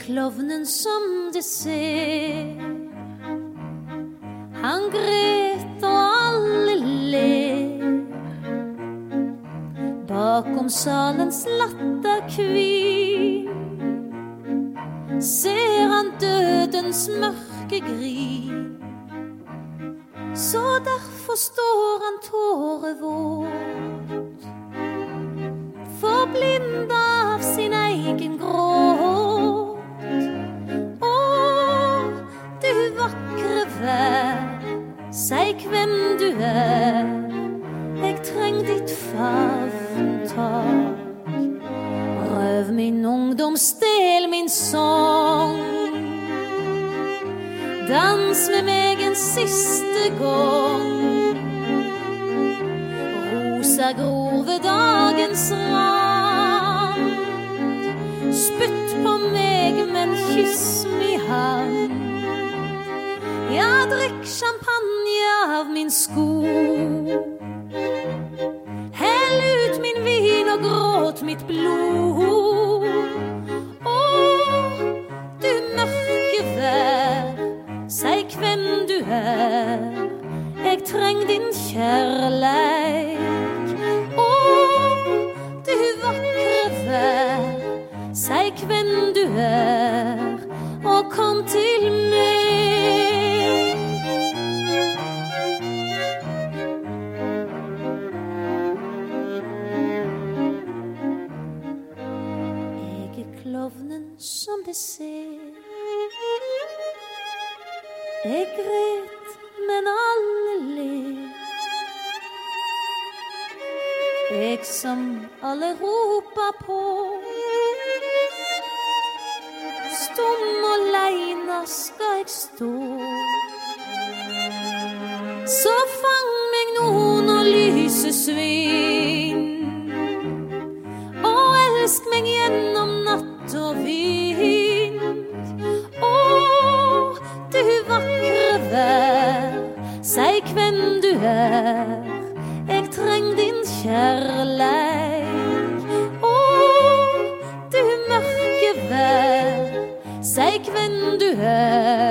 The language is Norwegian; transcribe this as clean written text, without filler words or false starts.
klovnen som du ser. Han gret og alle ler. Bakom salens latterkvin ser han dødens mørke gri. Så derfor står han tårevåt, forblinda av sin egen gråt. Å, du vakre vær, si hvem du er. Jeg treng ditt favntak. Røv min ungdom, stel min sång. Dans med meg en siste gang. Rosa gror ved dagens rand. Spytt på meg, men kyss mi hand. Ja, drikk champagne av min sko. Hell ut min vin og gråt mitt blod. Å, du mørke vær, si hvem du er. Jeg treng din kjærleik. Å, du vakre vær, si hvem du er, og kom til meg. Jeg klovnen som det ser. Jeg gret, men alle ler. Jeg som alle roper på, stum og leina skal jeg stå. Så fang meg nå når lyset svinn, og elsk meg gjennom natt og vind. Å, du vakre vær, si hvem du er. Jeg treng din kjærleik. Å, du mørke vær, si hvem du er.